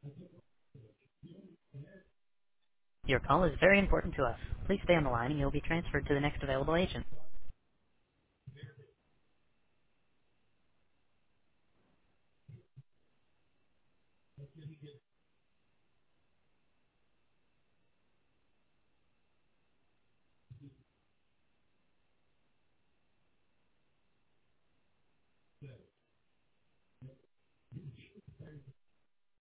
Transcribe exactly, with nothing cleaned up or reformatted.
Your call is very important to us. Please stay on the line and you'll be transferred to the next available agent.